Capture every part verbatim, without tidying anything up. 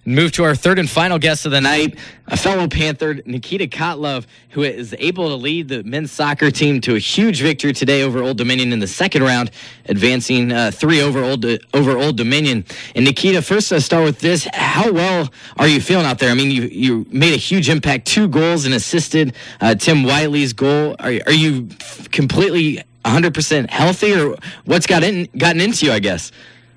Move to our third and final guest of the night, a fellow Panther, Nikita Kotlov, who is able to lead the men's soccer team to a huge victory today over Old Dominion in the second round, advancing uh, three over Old over Old Dominion. And Nikita, first I'll start with this. How well are you feeling out there? I mean, you you made a huge impact, two goals and assisted uh, Tim Wiley's goal. Are, are you completely one hundred percent healthy, or what's got in, gotten into you, I guess?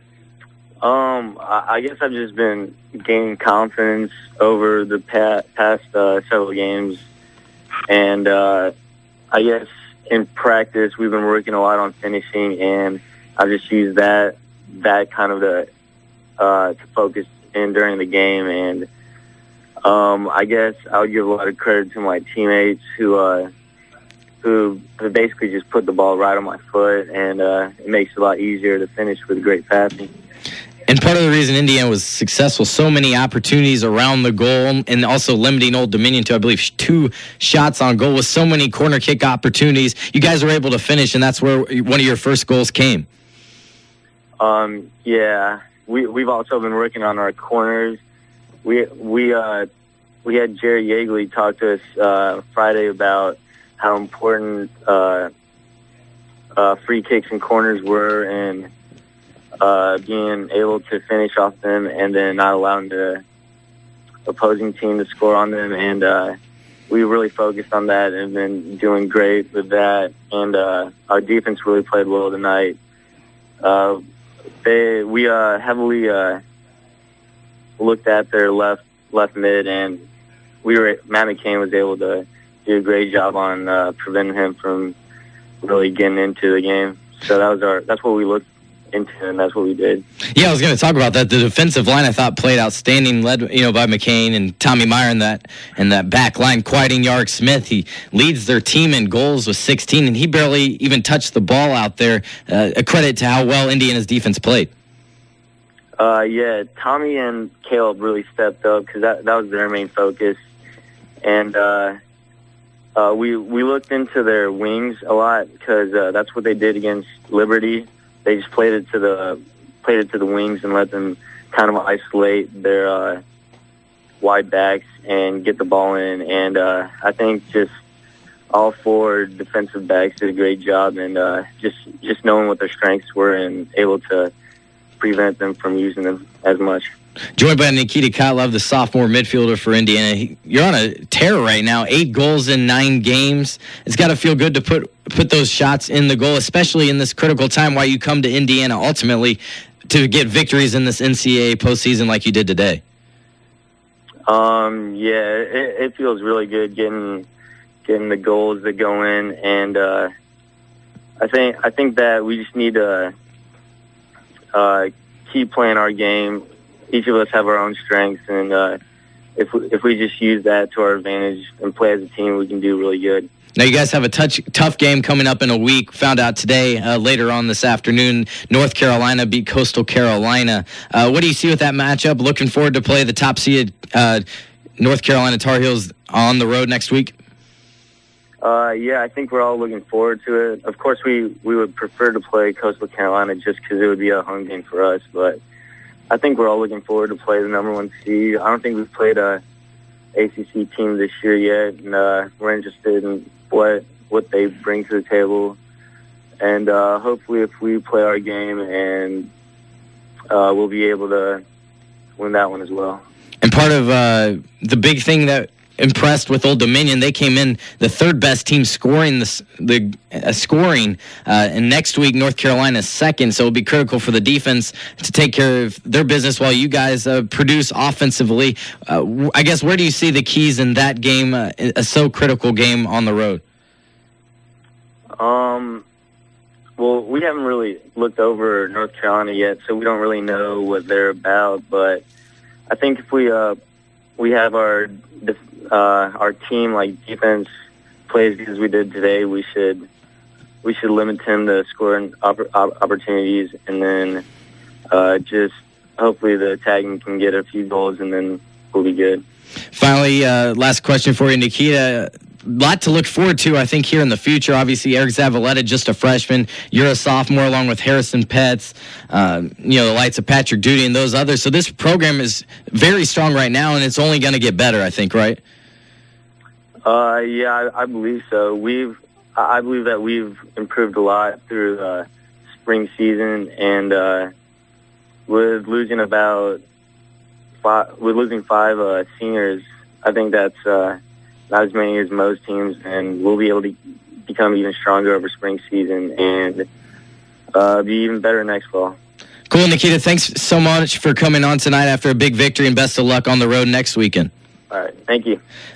Um, I guess I've just been gaining confidence over the past, past uh, several games, and uh, I guess in practice we've been working a lot on finishing, and I've just used that that kind of to uh, to focus in during the game. And um, I guess I would give a lot of credit to my teammates who uh, who who basically just put the ball right on my foot, and uh, it makes it a lot easier to finish with great passing. And part of the reason Indiana was successful, so many opportunities around the goal, and also limiting Old Dominion to, I believe, two shots on goal with so many corner kick opportunities. You guys were able to finish, and that's where one of your first goals came. Um, yeah, we we've also been working on our corners. We we uh we had Jerry Yeagley talk to us uh, Friday about how important uh, uh, free kicks and corners were, and Uh, being able to finish off them and then not allowing the opposing team to score on them. And uh, we really focused on that and been doing great with that. And uh, our defense really played well tonight. Uh, they we uh, heavily uh, looked at their left left mid, and we were Matt McCain was able to do a great job on uh, preventing him from really getting into the game. So that was our that's what we looked into, and that's what we did. Yeah, I was going to talk about that. The defensive line, I thought, played outstanding, led you know by McCain and Tommy Meyer in that in that back line. Quieting Yark Smith, he leads their team in goals with sixteen, and he barely even touched the ball out there. Uh, a credit to how well Indiana's defense played. Uh, yeah, Tommy and Caleb really stepped up because that that was their main focus, and uh, uh, we we looked into their wings a lot because uh, that's what they did against Liberty. They just played it to the played it to the wings and let them kind of isolate their uh, wide backs and get the ball in. And uh, I think just all four defensive backs did a great job, and uh, just just knowing what their strengths were and able to prevent them from using them as much. Joined by Nikita Kotlov, the sophomore midfielder for Indiana. You're on a tear right now, eight goals in nine games. It's got to feel good to put put those shots in the goal, especially in this critical time while you come to Indiana ultimately to get victories in this N C double A postseason like you did today. Um, yeah, it, it feels really good getting getting the goals that go in, and uh, I think I think that we just need to uh, keep playing our game. Each of us have our own strengths, and uh, if we, if we just use that to our advantage and play as a team, we can do really good. Now, you guys have a touch, tough game coming up in a week. Found out today, uh, later on this afternoon, North Carolina beat Coastal Carolina. Uh, what do you see with that matchup? Looking forward to play the top-seeded uh, North Carolina Tar Heels on the road next week? Uh, yeah, I think we're all looking forward to it. Of course, we, we would prefer to play Coastal Carolina just because it would be a home game for us, but I think we're all looking forward to play the number one seed. I don't think we've played a A C C team this year yet, and uh, we're interested in what what they bring to the table. And uh, hopefully, if we play our game, and uh, we'll be able to win that one as well. And part of uh, the big thing that impressed with Old Dominion, they came in the third best team scoring the the uh, scoring, uh, and next week North Carolina's second, so it'll be critical for the defense to take care of their business while you guys uh, produce offensively. Uh, I guess where do you see the keys in that game, uh, a so critical game on the road? Um, well, we haven't really looked over North Carolina yet, so we don't really know what they're about. But I think if we uh we have our uh, our team like defense plays as we did today, we should we should limit him to scoring opp- opportunities, and then uh, just hopefully the attacking can get a few goals, and then we'll be good. Finally, uh, last question for you, Nikita. lot to look forward to, I think, here in the future. Obviously, Eric Zavaleta, just a freshman. You're a sophomore, along with Harrison Petts, um, you know, the lights of Patrick Duty and those others. So this program is very strong right now, and it's only going to get better, I think, right? Uh, yeah, I, I believe so. We've, I believe that we've improved a lot through uh, spring season, and uh, with losing about five, with losing five uh, seniors, I think that's uh, not as many as most teams, and we'll be able to become even stronger over spring season and uh, be even better next fall. Cool, Nikita. Thanks so much for coming on tonight after a big victory, and best of luck on the road next weekend. All right. Thank you.